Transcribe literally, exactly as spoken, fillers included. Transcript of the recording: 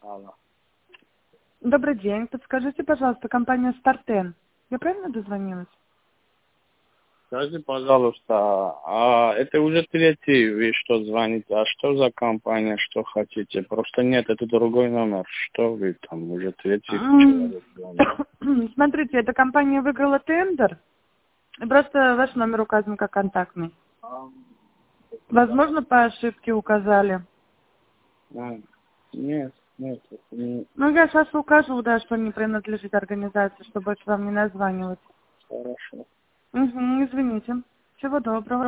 Алло. Добрый день. Подскажите, пожалуйста, компания Стартен. Я правильно дозвонилась? Скажи, пожалуйста, а это уже третий, вы что звоните, а что за компания, что хотите? Просто нет, это другой номер. Что вы там, уже третий М, человек звонит? Смотрите, эта компания выиграла тендер. И просто ваш номер указан как контактный. Возможно, по ошибке указали. А, нет, нет, это не Ну, я сейчас укажу, да, что не принадлежит организации, чтобы больше вам не названивать. хорошо. Угу, извините. Всего доброго.